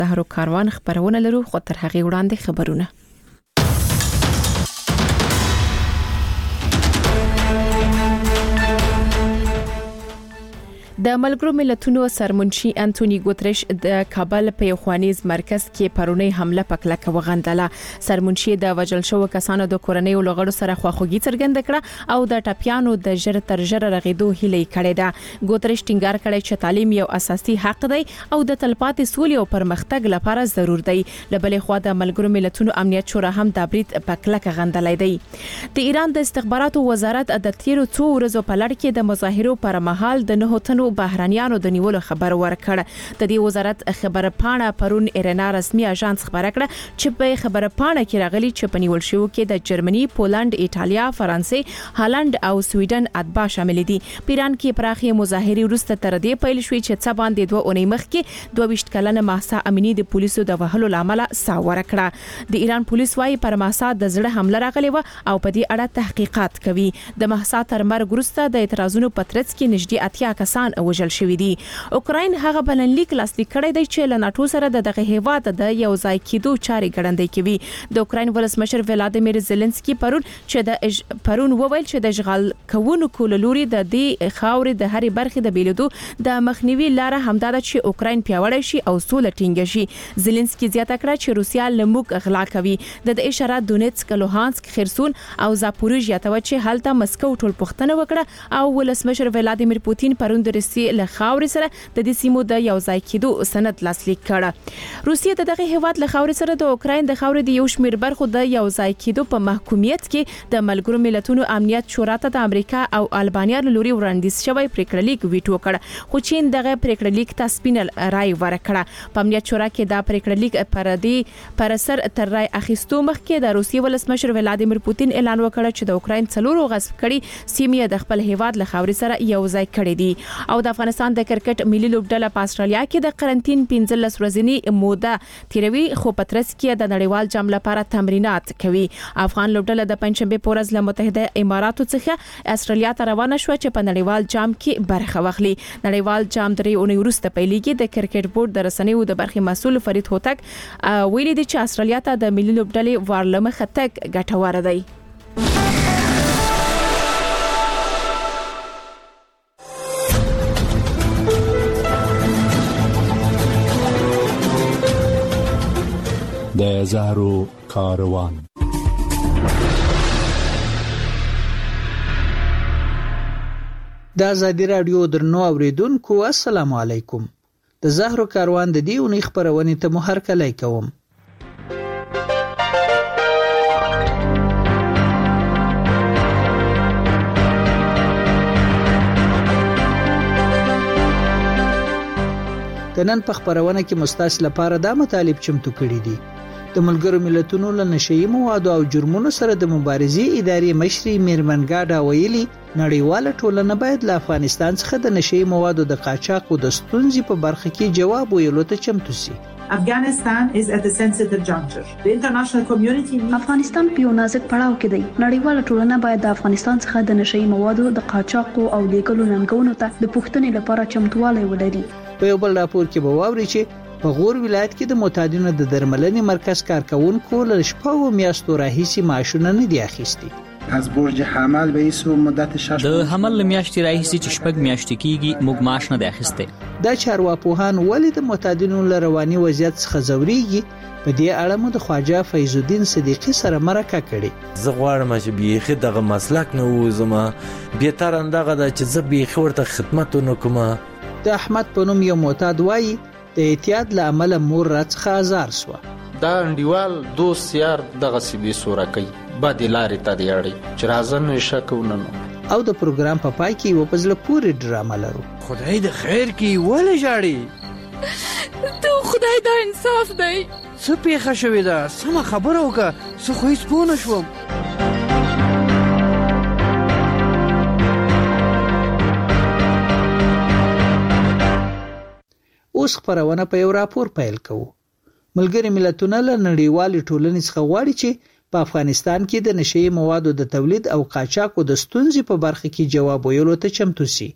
زهرو کاروان خبرونه لرو، خو تر هغه وړاندې خبرونه. د ملګرو ملتونو سرمنشي انټونی ګوتریش د کابل په یو خوانیز مرکز کې پرونی حمله پکلکه وغندله. سرمنشي د وژل شو کسانو د کورنۍ لغړو سره خواخوږي څرګنده کړه او د ټاپیانو د ژر تر ژره رغیدو هیله کړې ده. ګوتریش ټینګار کړی چې تعلیم یو اساسي حق دی او د تلپاتې سولې او پرمختګ لپاره ضرور دی. لبلې خو د ملګرو ملتونو امنیت شورا هم د برید پکلکه غندلې دی. د ایران د استخباراتو وزارت د تیرو 2 ورځو په لړ کې د مظاهرو پر مهال د 9 تنو بهرانيانو د نیولو خبر ورکړ. د دې وزارت خبر پاڼه پرون ایرنا رسمي اژانس خبر کړ چې په خبر پاڼه کې راغلي چې په نیول شوو کې د جرمني، پولند، ایتالیا، فرانسې، هالند او سویډن اتباع شامل دي. پیران کې پراخي مظاهرې وروسته تر دې پیل شوې چې څه باندې 2 اونۍ مخکې 22 کلنه مهسا امینی د پولیسو د وهلو لامل سا ورکړه. د ایران پولیس وايي پر مهسا د زړه حمله راغلې و او په دې اړه تحقیقات کوي. د مهسا تر مرګ وروسته د اعتراضونو په ترڅ کې نږدې 80 کسان وژل شوي دي. اوکراین هغه بلنلیک لاسلیک کړی دی چې له ناتو سره دغه هیواد د یو ځای کېدو چاري ګړندې کوي. د اوکراین ولسمشر ولادیمیر زيلنسکي پرون وویل چې د اشغال کوونکو لوري د دې خاورې د هرې برخې د بیلودو د مخنیوي لاره همدا ده چې اوکراین پیاوړی شي او سوله ټینګه شي. زيلنسکي زیاته کړه چې روسیا لموږ اغلا کوي. د اشاره دونیتسک، لوهانسک، خرسون او زاپوریژیا ته چې هلته مسکو ټول پښتنه وکړه او ولسمشر ولادیمیر پوتین پرون د روسیې له خاورې سره د دې سیمو د یو ځای کېدو سند لاسلیک کړ. روسیه دغه هیواد له خاورې سره د اوکراین د خاورې د یو شمیر برخو د یو ځای کېدو په محکومیت کې د ملګرو ملتونو امنیت شورا ته د امریکا او البانیا لوري وړاندیز شوی پریکړه لیک ویټو کړ، خو چین دغه پریکړه لیک ته سپینل رای ورکړه. په امنیت شورا کې دا پریکړه لیک پر سر تر رای اخیستو مخکې د روسیې ولسمشر ولادیمیر پوتین اعلان وکړ چې د اوکراین 4 غصب کړي سیمې د خپل هیواد له خاورې سره یو ځای کړي دي. او د افغانستان د کرکټ ملي لوبډله په استرالیا کې د قرنټین 15 ورځې موده تیروي، خو په ترڅ کې د نړیوال جام لپاره تمرینات کوي. افغان لوبډله د پنځشنبه په ورځ له متحده اماراتو څخه استرالیا ته روانه شو چې په نړیوال جام کې برخه واخلي. نړیوال جام درې اونۍ وروسته پیلېږي. د کرکټ بورډ د رسنیو د برخې مسؤل فرید هوتک ویلي دی چې استرالیا ته د ملي لوبډلې وارلمخ تک ګټور دی. د زهرو کاروان. د ازادي رادیو درنو اوریدونکو السلام علیکم. د زهرو کاروان د دې اونۍ خبرونه ته محرکلای کوم. د نن په خبرونه کې مستاس لپاره دا مطالب چمتو کړي دي. د ملګرو ملتونو له نشئی موادو او جرمونو سره د مبارزې ادارې مشري میرمن ګاډا ویلي نړیواله ټولنه باید له افغانستان څخه د نشئی موادو د قاچاق او د ستونزې په برخه کې جواب ویلو ته چمتو شي. Afghanistan is at a sensitive juncture. The international community افغانستان په یو نازک پړاو کې دی. نړیواله ټولنه باید د افغانستان څخه د نشئی موادو د قاچاق او لیږلو ننګونو ته د پوښتنې لپاره چمتووالی ولري. په یو بل راپور کې به واوري چې په غور ولایت کې د معتادینو د درملنې مرکز کارکونکو له شپږو میاشتو راهیسې معاشونه نه دي اخیستي. از برج حمل به ایسو مدت 6 د حمل میاشتې راهیسې چې شپږ میاشتې کېږي موږ معاش نه دی اخیستی. دا چارواپوهان ولې د معتادینو له رواني وضعیت څخه ځوريږي؟ په دې اړه مو د خواجه فیض الدین صدیقی سره مرکه کړې. زه غواړم چې بیخي دغه مسلک نه وزم، به تر اندغه د چې زه بیخي ورته خدمت وکم. د احمد په نوم یو معتاد وایي د اعتیاد له امله مور راڅخه آزار سوه. دا انډیوال دوست یار دغه سی بي سوره کوي باندې لارې ته دی اړي چې راځن نشه کووننو. او د پروګرام په پای کې و پزله پوری ډرامه لرو. خدای د خیر کې ولې جاړي؟ ته خدای دا انصاف دی. څه پیښه شوې ده؟ سمه خبره وکړه، څه خو هیڅ پوه نه شوم. اوس خبرونه په یو راپور پیل کوو. ملګري ملتونه له نړیوالې ټولنې څخه غواړي چې په افغانستان کې د نشئی موادو د تولید او قاچاق د ستونزې په برخه کې جواب ویلو ته چمتو شي.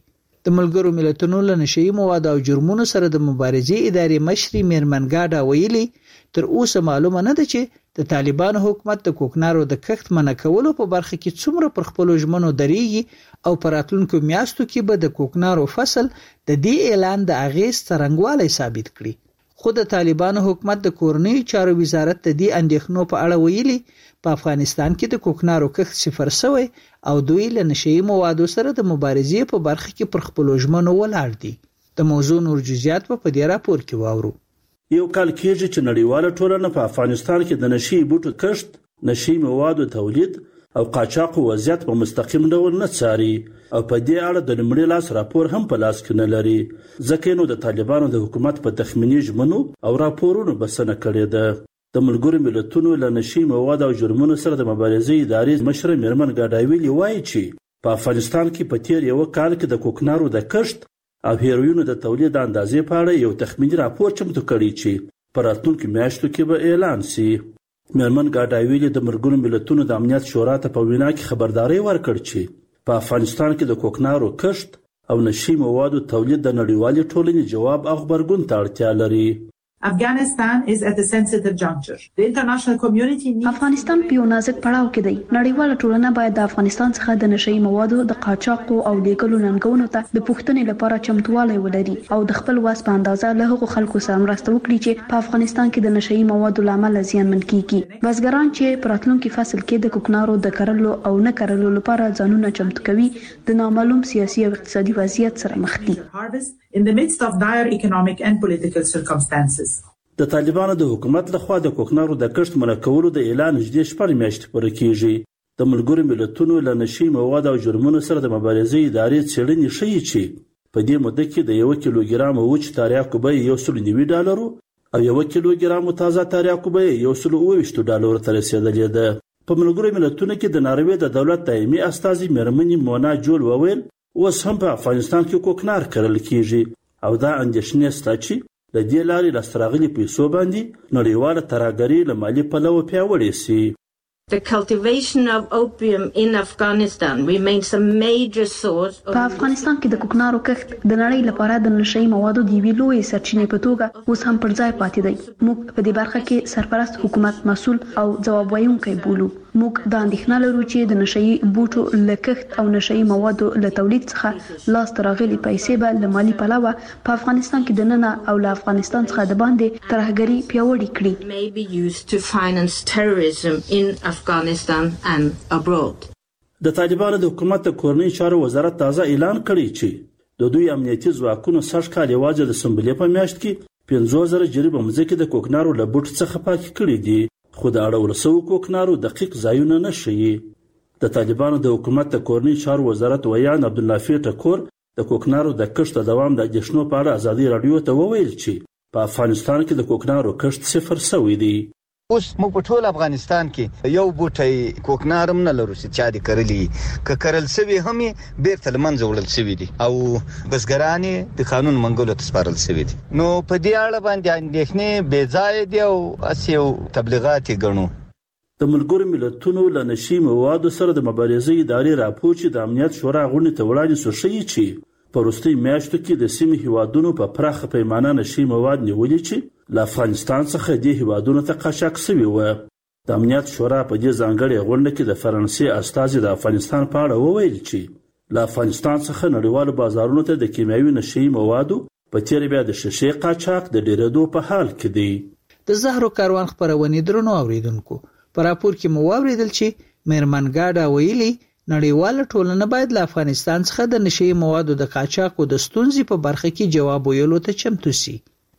د ملګرو ملتونو له نشئی موادو او جرمونو سره د مبارزې ادارې مشري میرمن ګاډا ویلي تر اوسه معلومه نه ده چې د طالبانو حکومت د کوکنارو د کښت منع کولو په برخه کې څومره پر خپل ژمنو درېږي او پر راتلونکو میاشتو کې به د کوکنارو فصل د دې اعلان د اغیز څرنګوالی ثابت کړي. خو د طالبانو حکومت د کورنۍ چارو وزارت د دې اندېښنو په اړه ویلي په افغانستان کې د کوکنارو کښت صفر شوی او دوی له نشئی موادو سره د مبارزې په برخه کې پر خپل ژمنو ولاړ دي. د موضوع نور جزئیات په دې راپور کې واورو. یو کال کېږي چې نړیواله ټولنه په افغانستان کې د نشئی بوټو کښت، نشئی موادو تولید او قاچاق وضعیت په مستقیم ډول نه څاري او په دې اړه د لومړي لاس راپور هم په لاس کې نه لري، ځکه نو د طالبانو د حکومت په تخمینی ژمنو او راپورونو بسنه کړې ده. د ملګرو ملتونو له نشئی موادو او جرمونو سره د مبارزې ادارې مشر میرمن ګاډا ویلي وایي چې په افغانستان کې په تیر یو کال کې د کوکنارو د کښت او هیروینو د تولید د اندازې په اړه یو تخمینی راپور چمتو کړی چې په راتلونکو میاشتو کې به اعلان شي. میرمن ګاډا ویلي د ملګرو ملتونو د امنیت شورا ته په وینا کې خبرداري ورکړه چې په افغانستان کې د کوکنارو کښت او نشئی موادو تولید د نړیوالې ټولنې جواب او خبرګون ته اړتیا لري. Afghanistan is at a sensitive juncture. The international community needs افغانستان په یو نازک پړاو کې دی. نړیواله ټولنه باید د افغانستان څخه د نشئی موادو د قاچاق او لیږلو ننګونو ته د پوښتنې لپاره چمتووالی ولري او د خپل واس په اندازه له هغو خلکو سره مرسته وکړي چې په افغانستان کې د نشئی موادو لامل زیانمن کیږي. بزګران چې په راتلونکي فصل کې د کوکنارو د کرلو او نه کرلو لپاره ځانونه چمتو کوي د نامعلوم سیاسي او اقتصادي وضعیت سره مخ دي. In the midst of dire economic and political circumstances. د طالبانو د حکومت لخوا د کوکنارو د کښت منع کولو د اعلان نږدې 4 میاشتې پوره کیږي. د ملګرو ملتونو له نشئی موادو او جرمونو سره د مبارزې ادارې څېړنې ښیي چې په دې موده کې د 1 کیلوګرام وچ تریاکو بیه $190 او 1 کیلوګرام تازه تریاکو بیه $124 ته رسیدلې ده. په ملګرو ملتونو کې د ناروې د دولت دایمي استازي میرمنې مونا جول وویل اوس هم په افغانستان کې کوکنار کرل کیږي او دا اندېښنې شته چې د دې لارې لاسته راغلي پیسو باندې نړیواله ترهګري له مالي پلوه پیاوړې سي. The cultivation of opium in Afghanistan remains a major source of... په افغانستان کې د کوکنارو کښت د نړۍ لپاره د نشئی موادو د یوې لویې سرچینې په توګه اوس هم پر ځای پاتې دی. موږ په دې برخه کې سرپرست حکومت مسؤل او ځواب ویونکی بولو. موږ دا اندېښنه لرو چې د نشئی بوټو له کښت او نشئی موادو له تولید څخه لاسته راغلي پیسې به له مالي پلوه په افغانستان کې دننه او له افغانستان څخه د باندې ترهګري پیاوړې کړي. may be used to finance terrorism in Afghanistan and abroad. د طالبانو د حکومت د کورنۍ چارو وزارت تازه اعلان کړی چې د دوی امنیتي ځواکونو سږ کال یوازې د سنبلې په میاشت کې 50,000 جریبه مځکې د کوکنارو له بوټ څخه پاکې کړي دي، خو د اړول شوو کوکنارو دقیق ځایونه نه ښیي. د طالبانو د حکومت د کورنۍ چارو وزارت ویان عبدالنافع ټکور د کوکنارو د کښت د دوام د اندېښنو په اړه ازادي راډیو ته وویل چې په افغانستان کې د کوکنارو کښت صفر شوی دی. اوس موږ په ټول افغانستان کې یو بوټی کوکنارم نه لرو چې چا دې کرلی که کرل شوی هم بیرته له منځه وړل شوي دي او بزګران د قانون منګولو ته سپارل شوي دي. نو په دې اړه باندې اندېښنې بې ځایه دي او هسې یو تبلیغات یې ګڼو. د ملګرو ملتونو له نشئی موادو سره د مبارزې ادارې راپور چې د امنیت شورا غونډې ته وړاندې شو ښیي چې په وروستیو میاشتو کې د سیمې هیوادونو په پراخه پیمانه نشئی مواد نیولي چې له افغانستان څخه دې هیوادونو ته قاچاق شوي وه. د امنیت شورا په دې ځانګړې غونډه کې د فرانسې استازي د افغانستان په اړه وویل چې له افغانستان څخه نړیوالو بازارونو ته د کیمیاوي نشئی موادو په تېره بیا د شیشې قاچاق د ډېرېدو په حال کې دی. د زهرو کاروان خپرونې درنو اوریدونکو، په راپور کې مو واوریدل چې میرمن ګاډا ویلي نړیواله ټولنه باید له افغانستان څخه د نشئی موادو د قاچاق او د ستونزې په برخه کې جواب ویلو ته چمتو سي.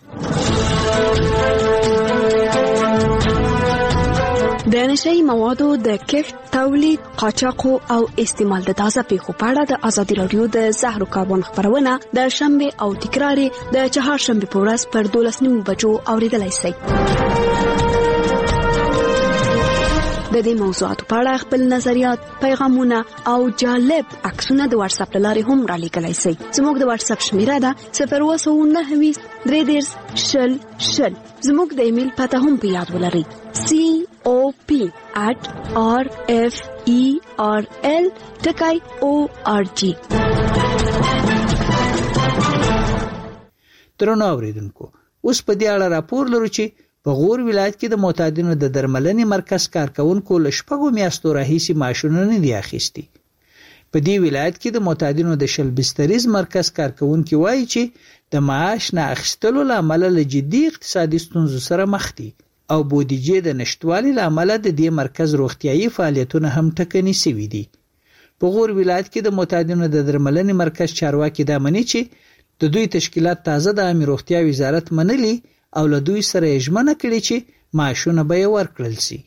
د نشئی موادو د کښت، تولید، قاچاق او استعمال د تازه پیښو په اړه د ازادي راډیو د زهرو کاروان خپرونه د شنبه او تکرار د چهارشنبه په ورځ پر 12:09 بجو اوریدلای شئ. د دې موضوعاتو په اړه خپل نظریات، پیغامونه او جالب عکسونه د واتس اپ لارې هم را لیږلی شئ. زموږ د واتس اپ شمیره ده 029 310 زموږ د ایمیل پته هم په یاد ولرئ cop@rferl.org. درنو اوریدونکو اوس په دې اړه راپور لرو چې په غور ولایت کې د معتادینو د درملنې مرکز کارکونکو له 6 میاشتو راهیسې معاشونه نه دي اخیستي. په دې ولایت کې د معتادینو د شل بستریز مرکز کارکونکو وایي چې د معاش نه اخیستلو لامل له جدي اقتصادي ستونزو سره مخ دي او بودیجې د نشټوالي لامل د دې مرکز روغتيایي فعالیتونه هم ټکني شوي دي. په غور ولایت کې د معتادینو د درملنې مرکز چارواکي دا مني چې د دوی تشکیلات تازه د عامه روغتیا وزارت منلي او له دوی سره ژمنه کړې چې معاشونه به ورکړل شي.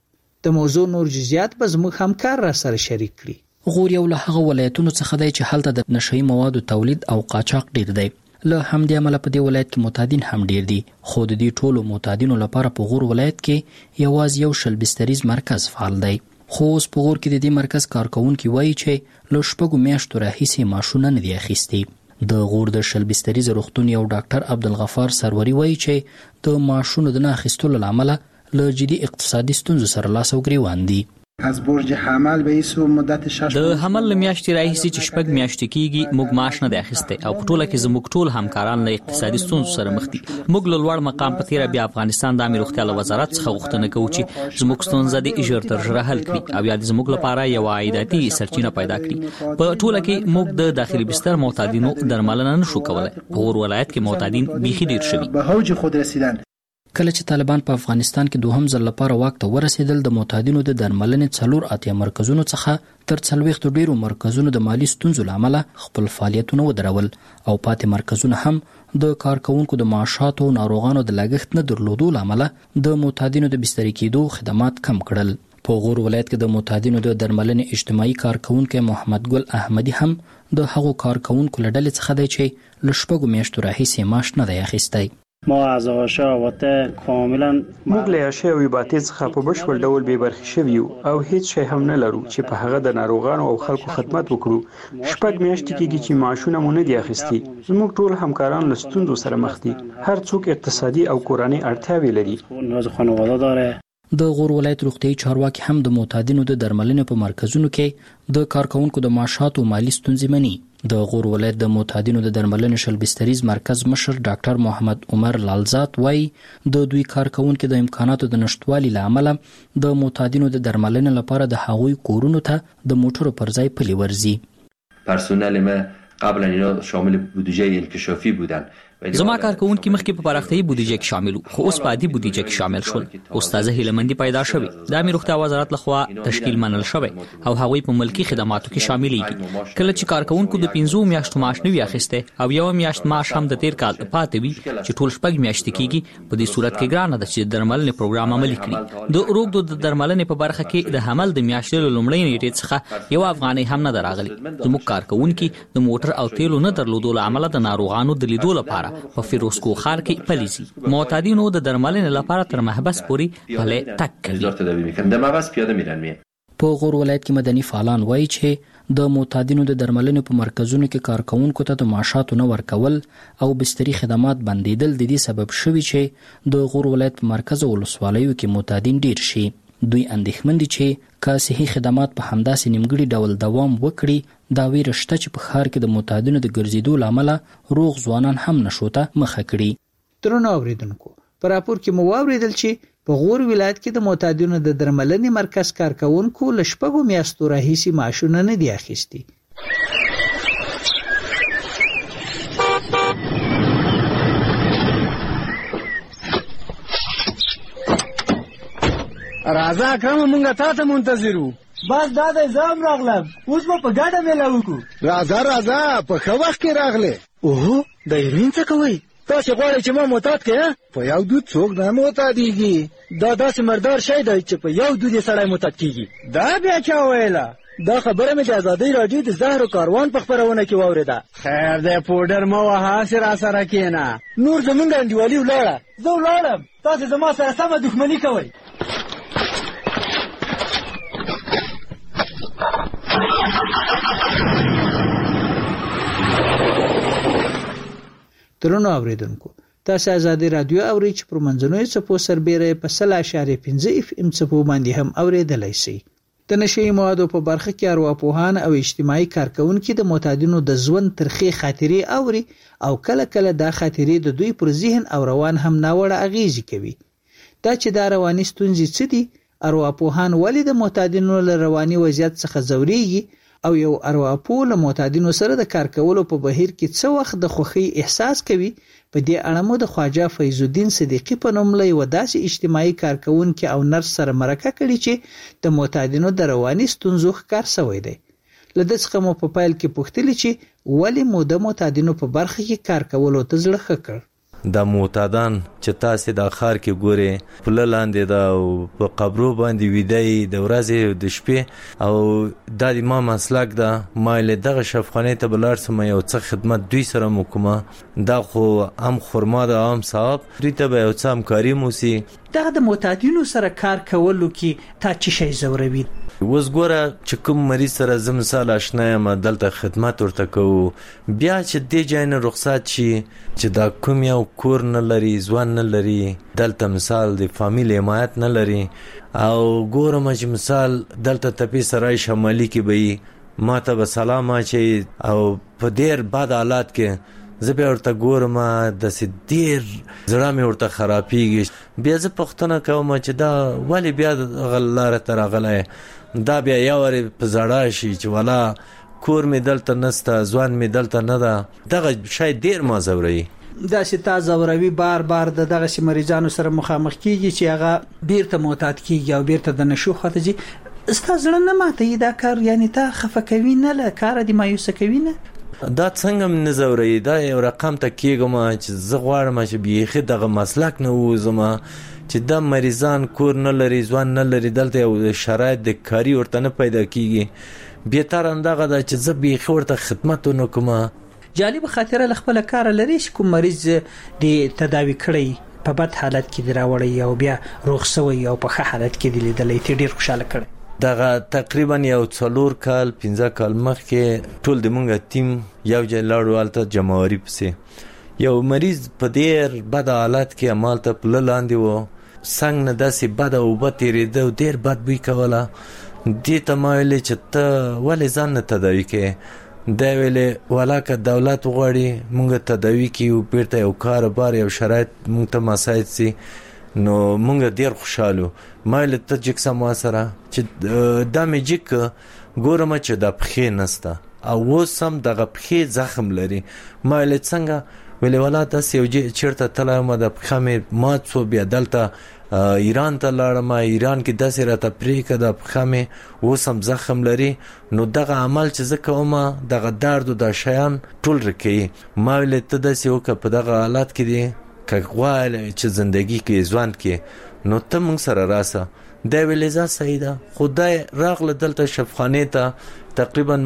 د موضوع نور جزئیات به زموږ همکار را سره شریک کړي. غور یو له هغه ولایتونو څخه دی چې هلته د نشئی موادو تولید او قاچاق ډیر دی. له همدې امله په دې ولایت کې معتادین هم ډیر دي. خو د دې ټولو معتادینو لپاره په غور ولایت کې یوازې یو شل بستریز مرکز فعال دی. خو اوس په غور کې د دې مرکز کارکونکي وایي چې له 6 میاشتو راهیسې معاشونه نه دي اخیستي. د غور د شل بستریز روغتون یو ډاکټر عبدالغفار سروري وایي چې د معاشونو د نه اخیستلو لامل له جدي اقتصادي ستونزو سره لاس او ګریوان دي. از برج حمل به ایسو مدت 6 د حمل میاشتې راهیسې چې 6 میاشتې کېږي موږ معاش نه دی اخیستی او په ټوله کې زموږ ټول همکاران له اقتصادي ستونزو سره مخ دي. موږ له لوړ مقام په تیره بیا افغانستان د عامه روغتیا له وزارت څخه غوښتنه کوو چې زموږ ستونزه دې ژر تر ژره حل کړي او یا زموږ لپاره یو عایداتي سرچینه پیدا کړي. په ټوله کې موږ د داخلي بستر معتادینو درملنه نشو کولای. په غور ولایت کې معتادین بیخي ډیر شوي. به اوج خود رسیدن. کله چې طالبان په افغانستان کې دوهم ځل لپاره واک ته ورسېدل د معتادینو د درملنې 4 مرکزونو څخه تر 40 ډیرو مرکزونو د مالی ستونزو لامل خپل فعالیتونه ودرول او پاتې مرکزونه هم د کارکونکو د معاشاتو او ناروغانو د لګښت نه درلودو لامل د معتادینو د بستري کېدو خدمات کم کړل. په غور ولایت کې د معتادینو د درملنې اجتماعي کارکونکو محمد ګل احمدي هم د هغو کارکونکو له ډلې څخه دی چې له 6 میاشتو راهیسې معاش نه دی اخیستی. ما از آشا وته کاملا موږ له اشیا او باطل څخه په بشپړ ډول بې برخې شوي یو او هیڅ شی هم نه لرو چې په هغه د ناروغانو او خلکو خدمت وکړو. 6 میاشتې کېږي چې معاشونه مونږ نه دي اخیستي. زموږ ټول همکاران له ستونزو سره مخ دي. هر څوک اقتصادي او کورنۍ اړتیاوې لري. نوز خانواده داره. د غور ولایت روغتیايي چارواکي هم د معتادینو د درملنې په مرکزونو کې د کارکونکو د معاشاتو مالی ستونزې مني. د غور ولایت د معتادینو د درملنې شل بستریز مرکز مشر ډاکټر محمد عمر لالزات وایي د دوی کارکونکو د امکاناتو د نشټوالي لامل د معتادینو د درملنې لپاره د هغوی کورونو ته د موټرو پر ځای پلي ورځي. پرسنل ما قبلا اینا شامل بودجه انکشافی بودن. زما کارکونکي مخکې په پراختیايي بودیجه کې شامل وو خو اوس په عادي بودیجه کې شامل شول. استاد هیلمندي پیدا شوی د عامه روغتیا وزارت لخوا تشکیل منل شوی او هغوی په ملکی خدماتو کې شاملېږي. کله چې کارکونکو د 15 میاشتو معاش نه وي اخیسته او یو میاشت معاش هم د تیر کال پاتې وي چې ټول 6 میاشتې کېږي په دې صورت کې ګرانه ده چې درملنې پروګرام عملي کړي. د روغتو د درملنې په برخه کې د حمل د میاشتې لومړۍ نیټې څخه یو افغاني هم نه دراغلي. زموږ کارکونکي د موټر او تیلو نه درلودو لامل د ناروغانو د لیدو لپاره په فیروزکو خار کې پلیزي. معتادینو د درملنې لپاره تر محبس پورې پله تک کوي. په غور ولایت کې مدني فعالان وایي چې د معتادینو د درملنې په مرکزونو کې کارکونکو ته د معاشاتو نه ورکول او بستري خدمات بندیدل د دې سبب شوي چې د غور ولایت په مرکز او ولسوالیو کې معتادین ډیر شي. دوی اندېښمن دي چې که صحي خدمات په همداسې نیمګړي ډول دوام وکړي دا ویره شته چې په ښار کې د معتادینو د ګرځېدو له امله روغ ځوانان هم نشو ته مخه کړي. درنو اوریدونکو په راپور کې مو واوریدل چې په غور ولایت کې د معتادینو د درملنې مرکز کارکونکو له 6 میاشتو راهیسې معاشونه نه دي اخیستي. راځه اکرم مونږه تا ته منتظر وو. بس دا د زام راغلم اوس به په ګډه میله وکړو. راځه په ښه وخت کې راغلې. اوهو د هیروین څه کوئ؟ تاسې غواړئ چې ما معتاد کړې؟ په یو دود څوک نه معتادېږي. دا داسې مردار شی دی چې په یو دود یې سړی معتاد کېږي. دا بیا چا ویله؟ دا خبره مې د ازادۍ راډیو د زهرو کاروان په خپرونه کې واورېده. خیر دی پوډر مه وهه هسې راسره کښېنه. نور زمونږ انډیوالي ولاړه. زه ولاړم تاسې زما سره سمه دښمني کوئ. درنو اوریدونکو تاسو ازادي رادیو اورئ چې پر منځنوي څپو سربېره په 100.5 FM څپو باندې هم اوریدلای شئ. د نشي موادو په برخه کې ارواپوهان او اجتماعي کارکونکو د معتادینو د ژوند ترخې خاطرې اوري او کله کله دا خاطرې د دوی پر ذهن او روان هم ناوړه اغیزه کوي. دا چې دا رواني ستونزې څه دي، ارواپوهان ولې د معتادینو له رواني وضعیت څخه ځوريږي او یو ارواپوه له معتادینو سره د کار کولو په بهیر کې څه وخت د خوښۍ احساس کوي. په دې اړه مو د خواجه فیض الدین صدیقی په نوم له وداسې اجتماعي کارکونکو او نرس سره مرکه کړې چې د معتادینو د رواني ستونزو ښکار شوی دی. لدې څخه مو په پایل کې پوښتنه چې ولې مو د معتادینو په برخه کې کار کولو ته زړه ښه کړ. د معتادان چې تاسو د خار کې ګوري په لاندې دا په قبرو باندې ویدای د ورځې د شپې او د ما مسلک دا مایل دغه شفخانه ته بلار سم یو څه خدمت دوی سره مکمه دا خو هم خرما د عام صاحب دوی ته به یو څه همکاري موسی. دغه د معتادینو سره کار کولو کې تا چی شي زوروي؟ وز ګوره چې کوم مریض سره زم مثال آشنا یم دلته خدمت ورته کوو، بیا چې دې ځای نه رخصت شي چې دا کوم یو کور نه لري، ځوان نه لري، دلته مثال د فامیل حمایت نه لري او ګورم چې مثال دلته تپی سرای شمالي کې به ما ته به سلام اچي او په ډیر بد حالات کې زه به ورته ګورم د سدیر زړه مې ورته خرابېږي. بیا زه پوښتنه کوم چې دا ولې بیا غلاره تر غلای دا بیا یو ور په زړه شي چې والا کور مې دلته نسته، ځوان مې دلته نه ده، دغه شاید ډیر ما زوري. دا چې تا زوروي بار بار دغه سي مریضانو سره مخامخ کیږي چې هغه بیرته معتاد کیږي او بیرته د نشو خاطر استاد زړه نه ماته دا کار، یعنی تا خفقوي نه له کار دی مایوس کوي نه. دا څنګه من زوري دا یو رقم ته کېږم چې زه غواړم چې بیخي دغه مسلک نه وزم چې د مریضان کور نه لري، ځوان نه لري، دلته یو شرایط د کاری ورته نه پیدا کیږي. به تر اندغه دا چې زه بیخي ورته خدمت وکم. جالب خاطره خپل کار لري چې کوم مریض د تداوی کړی په بد حالت کې دراوړی او بیا روغ شوی او په ښه حالت کې دی لیدلې ته ډیر خوشاله کړ. دغه تقریبا یو 4 کال 15 کال مخکې ټول د مونږه ټیم یو ځای لاړو الته جمهوری پسې یو مریض په ډیر بد حالت کې عملته په لاندې وو، څنګه نه داسې بد او بتیریده او ډیر بد بوی کوله. دې ته ما ویل چې ته ولې ځان نه تداوی کې؟ دا ویلې ولاکه دولت غواړي مونږ تداوی کیو، بیرته یو کاروبار یو شرایط مونږ ته مساعد سي. نو مونږ ډیر خوشاله مایل ته جک سم سره چې د میجیک ګورم چې د پخې نسته او وسم دغه پخې زخم لري. مایل څنګه ویلې ولا تاسو یو چیرته تلم د پخې مې مات سو بیا دلته ایران ته لاړم، ایران کې داسې راته پریکه د پخې مې وسم زخم لري. نو دغه عمل چې زه کوم دغه درد او د شیان ټول رکی مایل ته داسې وک په دغه حالت کې دی کغوال چې زندگی کې ځوان کې نو ته موږ سره راسه. دا ویلې ځا سیدا خدای راغله دلته شفخانه ته تقریبا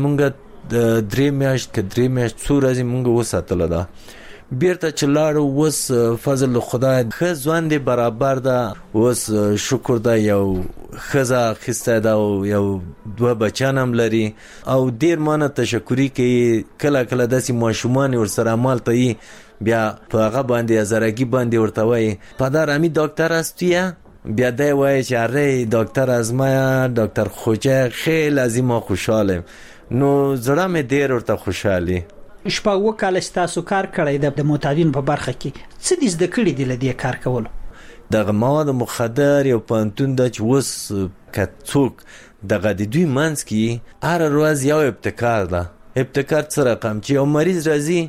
موږ 3 میاشت کې 3 میاشت څو ورځې موږ وساتله. دا بیرته چلاړو وس فضل خدای خ ځوان دی برابر ده، وس شکر ده یو خزا خسته ده او یو 2 بچانم لري او ډیر مانه تشکری کوي. کله کله داسې ماشومان ور سره عمل ته بیا په هغه باندې زرګي باندې ورته وای پدر امی ډاکټر استیا، بیا دی وای چې اره ډاکټر ازمایا ډاکټر خوجه خیلی عظیم خوشاله. نو زړه مې ډیر ورته خوشاله. شپږ کال تاسو کار کړی د معتادین په برخه کې څه دې زده کړی دی لدی کار کول؟ دغه مواد مخدر یو پانتون د چوس کڅوک دغه د دوی منځ کې هر ورځ یو ابتکار ده. ابتکار څه رقم چې یو مریض راځي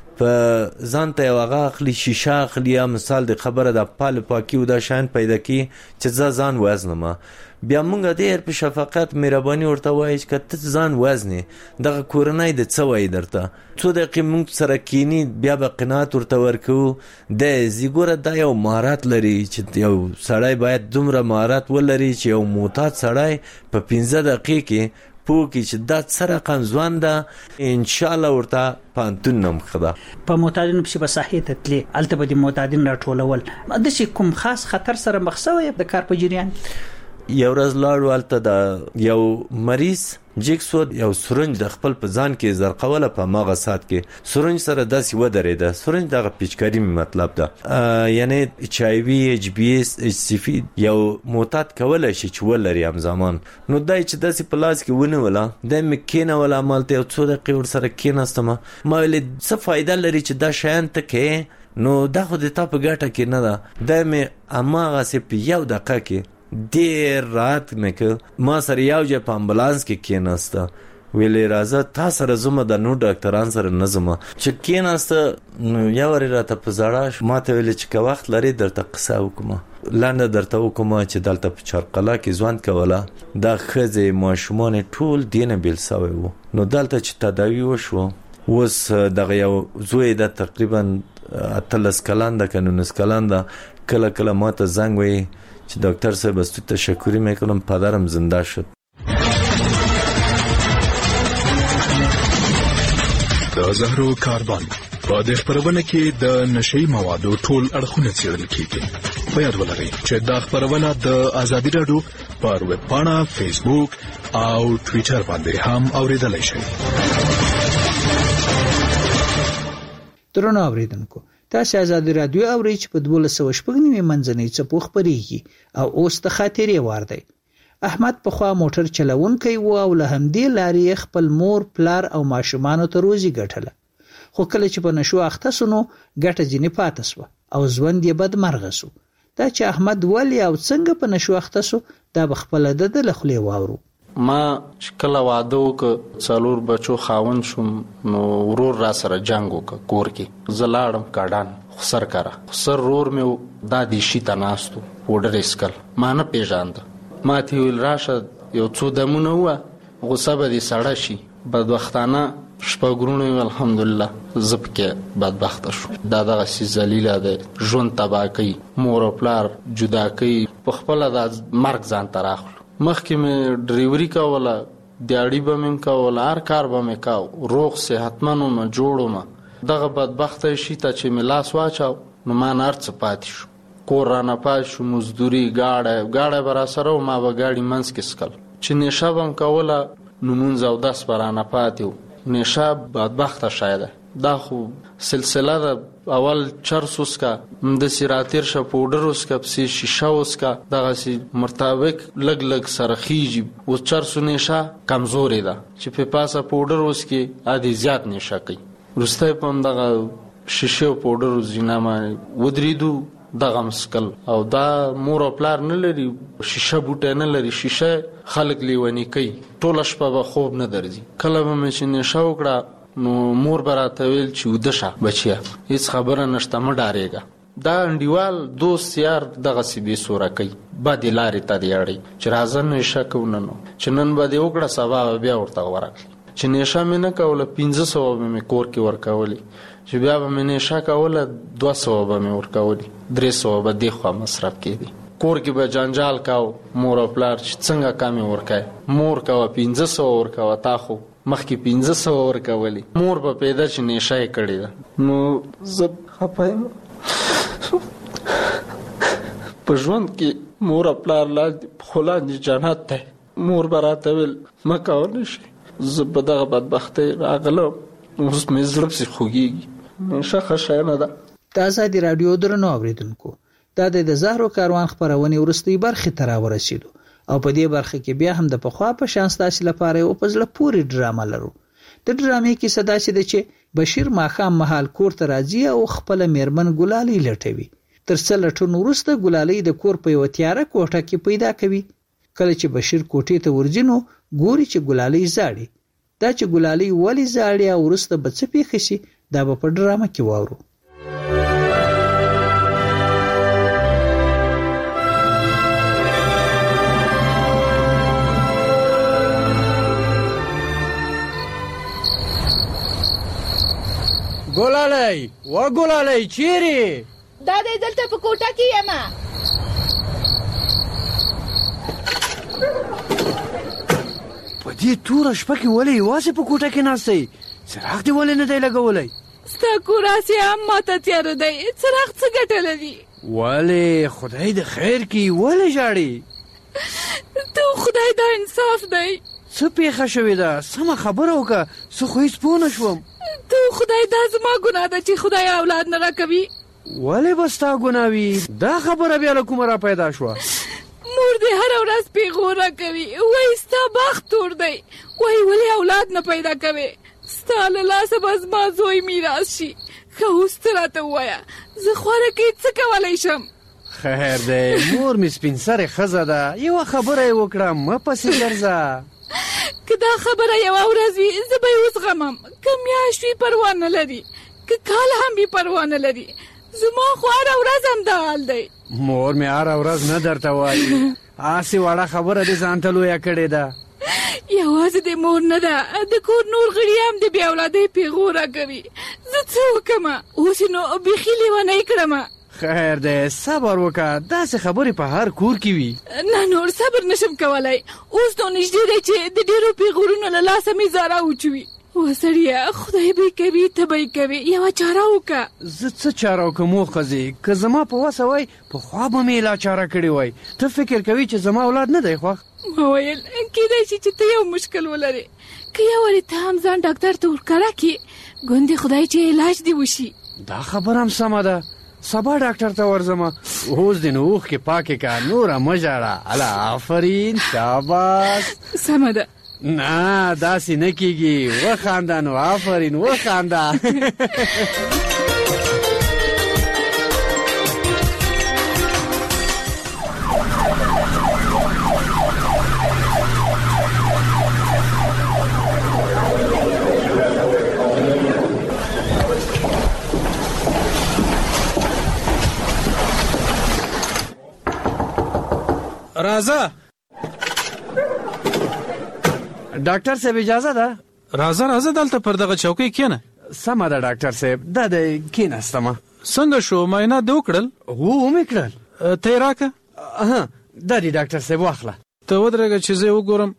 په ځان ته یو غاخلی شیشه اخلي یا مثال د خبره د پال پاکي او د شان پیدا کی چې ځان وزنم، بیا مونږ ډیر په شفقت مهرباني ورته وایي چې ته ځان وزنی دغه کورنۍ د څه وای درته څو دقیقې مونږ سره کینی بیا به قناعت ورته ورکو. د زیګوره دا یو مهارت لري چې یو سړی باید دومره مهارت ولري چې یو معتاد سړی په 15 دقیقې کې پوکی چې دا سره قنځوان ده ان شاء الله ورته پانتون نم خدا په معتادینو په صحیح تتلی الته به د معتادین راټولول د کوم خاص خطر سره مخ شوی د کار په جریان یو ورځ لاړو هلته د یو مریض جیکسو یو سرنج د خپل په ځان کې زرقوله په ماغه سات کې سرنج سره داسې ودرېده. سرنج دغه پیچکاري مطلب ده، یعنی ایچ آی وی، ایچ بی اس، ایچ سی فی یو معتاد کولای شي چې ولري هم زمان. نو دای چې داسې په لاس کې ونیوله، د مې کېنوله، مالته یو څو دقیقې ورسره کېناستم. ما ویلې څه فایده لري چې دا شیان ته کې، نو دا خو د تا په ګټه کې نه ده. دا مې هماغسې په یو دقیقه کې ډیر رات مې که ما سره یو ځای په امبولانس کې کېناسته، ویلې راځه تا سره زما د نور ډاکټران سره نه ځم. چې کېناسته نو یو وارې راته په زړه شو، ما ته ویلې چې که وخت لرې درته قصه وکړم، لنډه درته وکړم چې دلته په چارقلا کې ژوند کوله، دا ښځې ماشومان ټول دې نه بیل سوی وو. نو دلته چې تداوي وشوه، اوس دغه یو زوی د تقریبا 18 کلن ده که 19 کلن ده، کله کله ما ته زنګ وایي چې دکتر صاحب از تو تشکری میکنم، پدرم زنده شد. د زهرو کاروان په دې خبرونه کې د نشئی موادو ټول اړخونه څېړل کیږي. په یاد ولرئ چې دا خبرونه د ازادي راډیو پر ویب پاڼه، فیسبوک او ټویټر باندې هم اوریدلای شئ. درنو اوریدونکو، تاسو آزادي رادیو اورئ چې په 1290 منځنۍ څپو خبريږي او اوس د خاطرې وار دی. احمد په خوا موټر چلونکی و او له همدې لارې خپل مور، پلار او ماشومان ته روزي ګټله. خو کله چې په نشو اخته سونو ګټه ځینې پاتې سو او ژوند یې بد مرغه سو. دا چې احمد ولی او څنګه په نشو اخته سو، دا بخپل د لخلې واورو. ما کله واده وکړ، څلور بچو خاوند شوم، نو ورور را سره جنگ وکړ کور کې. زه لاړم کاډان خسر کاره، خسر رور مې دا دیشي ته ناستو پوډر اسکل، ما نه پیژانده. ما ته ویل راشه یو څو دمونه وه، غصه به دې سړه شي. بدبختانه شپږ وروڼه الحمدلله زه پکې بدبخته شو. دا دغسې ذلیله دی، ژوند تباه کوي، مور او پلار جدا کوي، په خپله دا مرګ ځان ته راخلو. مخکې مې ډریوري کوله، دیاړي به مې کوله، هر کار به مې کاو، روغ صحتمن وم، جوړ وم. دغه بدبخته شي ته چې مې لاس واچاو، نو ما نه هر څه پاتې شو. کور رانه پاتې شو، مزدوري، ګاډی به راسره و، ما به ګاډي منځ کې څکل. چې نیشه به م کوله، نو مونځ او دس به رانه پاتې و. نیشه بدبخته شی ده، دا خو سلسله ده. اول چرس وسکا، همداسې راتېر شه پوډر وسکا، پسې شیشه وسکا، دغسې مطابق لږ لږ سره خیږي. اوس چرس و نیشه کمزورې ده، چې په پاسه پوډر وسکې ادې زیات نیشه کوي. وروستی په همدغه شیشې او پوډرو زینه باندې ودرېدو، دغه مسکل. او دا مور او پلار نه لري، شیشه بوټی نه لري، شیشه خلک لیونی کوي، ټوله شپه به خوب نه درځي. کله به مې چې نیشه وکړه، نو مور به راته ویل چې ویده شه بچیه، هېڅ خبره نشته، مه ډارېږه. دا انډیوال دوست یار دغسې بې سوره کوي، بدې لارې ته دې اړوي چې راځه نیشه کوو نن، چې نن به دې وکړه سبا به بیا ورته ورکړي. چې نیشه مې نه کوله، 500 به مې کور کې ورکولې، چې بیا به مې نیشه کوله 200 به مې ورکولې، 300 به دې خوا مصرف کېدی. کور کې به جنجال کاو، مور او پلار چې څنګه کمې ورکوي، مور کوه 500 ورکوه، تا خو مخکې 500 ورکولې. مور به پیدا چې نیشه یې کړې ده. نو زه خفه یم په ژوند کې، مور او پلار لاندې خو لاندې جنت دی. مور به راته ویل مه کوه نشي. زه په دغه بدبختۍ راغلم، اوس مې زړه پسې خوږېږي. نیشه ښه شی نه ده. د ازادي راډیو درنو اورېدونکو، دا د زهرو کاروان خپرونې وروستۍ برخې ته راورسېدو او په دې برخه کې بیا هم د پخوا په شان ستاسو لپاره یو په زړه پورې ډرامه لرو. د ډرامې کیسه داسې ده چې بشیر ماښام مهال کور ته راځي او خپله میرمن ګلالۍ لټوي. تر څه لټون وروسته ګلالۍ د کور په یوه تیاره کوټه کې پیدا کوي. کله چې بشیر کوټې ته ورځي، نو ګوري چې ګلالۍ زاړي. دا چې ګلالۍ ولې زاړي او وروسته به څه پېښه شي، دا به په ډرامه کې واورو. ګلالۍ و ګلالۍ چیرې؟ دا دی دلته په کوټه کې یم. په دې توره شپه کې ولې یوازې په کوټه کې ناستئ؟ څراغ دې ولې نه دی لګولی؟ ستا کور هسې هم ماته تیاره دی، څراغ څه ګټه لري؟ ولې خدای د خیر کړي، ولې ژاړې؟ خدای دا انصاف دی. څه پیښه شوې ده؟ سمه خبره وکړه، زه خو هېڅ پوه نه شوم. ته خدای دا زما ګناه ده چې خدای اولاد نه راکوي. ولې به ستا ګناه وي؟ دا خبره بیا له کومه را پیدا شوه؟ مور دې هره ورځ پیغور راکوي، وایي ستا بخت تور دی، وایي ولې اولاد نه پیدا کوې؟ ستا له لاسه به زما زوی میراث شي. ښه اوس ته راته ووایه زه خواره کې څه کولی شم؟ خیر دی، مور مې سپین سرې ښځه ده، یوه خبره یې وکړه، مه پسې ګرځه. که دا خبره یوه ورځ وي زه به یې وزغمم، که میاشت وي پروا نه لري، که کال هم وي پروا نه لري. زما خو هره ورځ هم دا حال دی. مور مې هره ورځ نه درته وایي، هسې وړه خبره دې ځان ته لویه کړې ده. یوازې د مور نه ده، د کور نور غړي هم د بې اولادۍ پیغور راکوي. زه څه وکړمه؟ اوس یې نو بیخي لیونۍ کړمه. خیر دی، صبر وکړه، داسې خبرې په هر کور کې وي. نه نور صبر نشم کولی، اوس نو نږدې دی چې د ډېرو پیغورونو له لاسه مې زاره وچوي. وسړیه خدای به یې کوي، ته به یې کوې، یوه چاره وکړه. زه څه چاره وکړم ښځې؟ که زما په وسه وای پخوا به مې لا چاره کړې وای. ته فکر کوي چې زما اولاد نه دی خوښ؟ ما ویل کېدای شي چې ته یو مشکل ولرې، که یو وارې ته هم ځان ډاکټر ته ورکړه کړې، ګوندې خدای چې علاج دې وشي. دا خبره هم سمه ده، سبا ډاکټر ته ورځمه. اوس دې نو اوښکې پاکې کړه، نوره مه ژاړه. الله آفرین، شاباس. سمه ده. نه داسې نه کېږي، وخانده نو، آفرین وخانده. راځه ډاکټر صاحب اجازه ده؟ راځه دلته پر دغه چوکۍ کښېنه. سمه ده ډاکټر صاحب، دا دی کښېناستمه. څنګه شو، معاینات دې وکړل؟ هو ومې کړل. ته یې راکړه. دا دی ډاکټر صاحب، واخله. ته ودرېږه چې زه یې وګورم.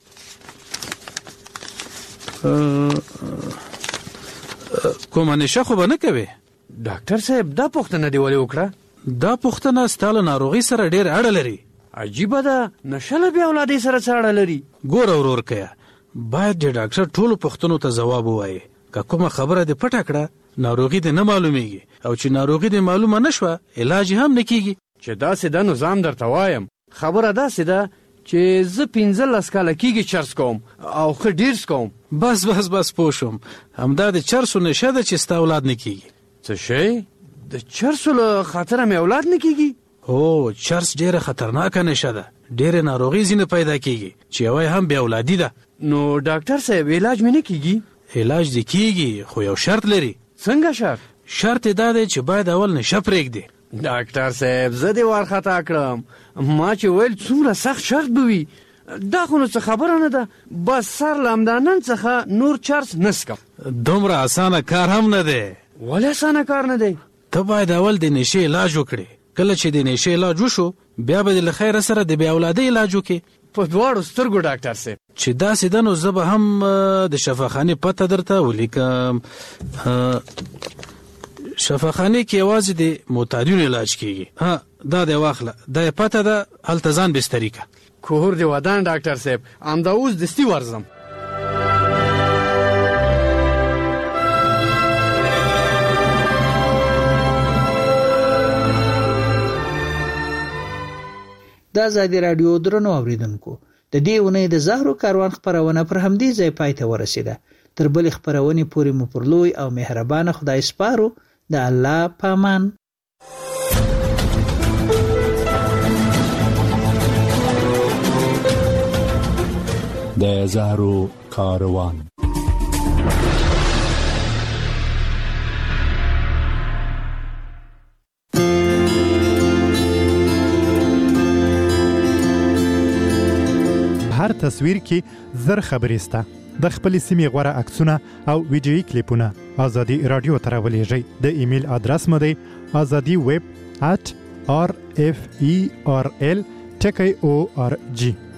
کومه نشه خو به نه کوې؟ ډاکټر صاحب دا پوښتنه دې ولې وکړه؟ دا پوښتنه ستا له ناروغۍ سره ډېر اړه لري. عجیبه ده، نشه له بې اولادۍ سره څه اړه لري؟ ګوره ورورکیه، باید د ډاکټر ټولو پوښتنو ته ځواب ووایې. که کومه خبره دې پټه کړه، ناروغي دې نه معلومیږي، او چې ناروغي دې معلومه نه شوه، علاج هم نه کیږي. چې داسې ده نو ځان درته وایم، خبره داسې ده چې زه 15 کاله کېږي چرس کوم او ښه ډېر څکوم. بس پوه شوم، همدا د چرسو نشه ده چې ستا اولاد نه کیږي. څه شی؟ د چرسو له خاطره مې اولاد نه کیږي؟ هو، چرس ډېره خطرناکه نشه ده، ډېرې ناروغۍ ځینې پیدا کیږي چې یوه هم بې اولادي ده. نو ډاکټر صاحب علاج مې نه کیږي؟ علاج دې کیږي، خو یو شرط لري. څنګه شرط؟ شرط یې دا دی چې باید اول نشه پرېږدې. ډاکټر صاحب زه دې وارخطا کړم، ما چې ویل څومره سخت شرط به وي. دا خو نو څه خبره نه ده، بس سر له همدا نن څخه نور چرس نه څکم. دومره اسانه کار هم نه دی. ولې اسانه کار نه دی؟ ته باید اول د نشې علاج وکړې. کله چې د نشې علاج وشو، بیا به د له خیره سره د بې اولادۍ علاج وکړې. په دواړو سترګو ډاکټر صاحب. چې داسې ده نو زه به هم د شفاخانې پته درته ولیکم. شفاخانې کې یوازې د معتادینو علاج کیږي. دا دی واخله، دا یې پته ده، هلته ځان بستري که. کور دې ودان ډاکټر صاحب، همدا اوس دستي ورځم. د ازادي راډیو درنو اوریدونکو، د دې اونۍ د زهرو کاروان خپرونه پر همدې ځای پای ته ورسیده. تر بلې خپرونې پورې مو پر لوی او مهربانه خدای سپارو. د الله پامان. د زهرو کاروان. هر تصویر کې زر خبرې سته. د خپل سیمې غوړه عکسونه او ویډیويي کلیپونه ازادي رادیو ته راولېږئ. د ایمیل ادرس مو دی azadiweb@rferl.org.